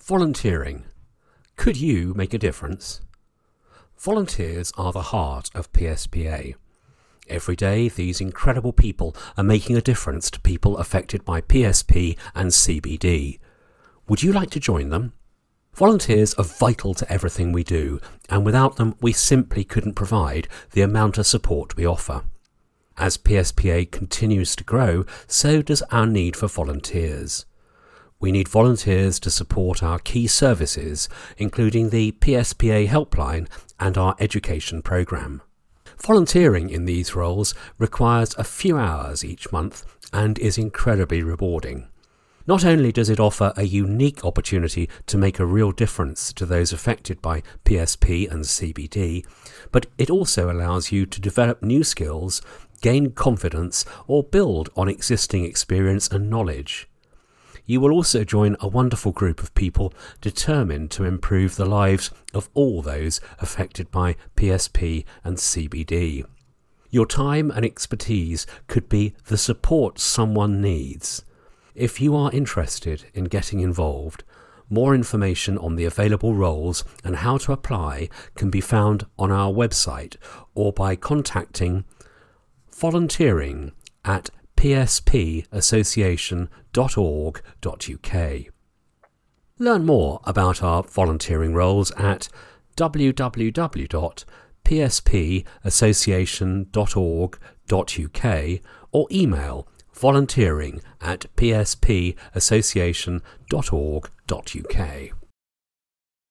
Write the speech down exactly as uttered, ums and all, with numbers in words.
Volunteering. Could you make a difference? Volunteers are the heart of P S P A. Every day, these incredible people are making a difference to people affected by P S P and C B D. Would you like to join them? Volunteers are vital to everything we do, and without them, we simply couldn't provide the amount of support we offer. As P S P A continues to grow, so does our need for volunteers. We need volunteers to support our key services, including the P S P A helpline and our education programme. Volunteering in these roles requires a few hours each month and is incredibly rewarding. Not only does it offer a unique opportunity to make a real difference to those affected by P S P and C B D, but it also allows you to develop new skills, gain confidence, or build on existing experience and knowledge. You will also join a wonderful group of people determined to improve the lives of all those affected by P S P and C B D. Your time and expertise could be the support someone needs. If you are interested in getting involved, more information on the available roles and how to apply can be found on our website or by contacting volunteering at p s p association dot org dot u k. Learn more about our volunteering roles at w w w dot p s p association dot org dot u k or email volunteering at p s p association dot org dot u k.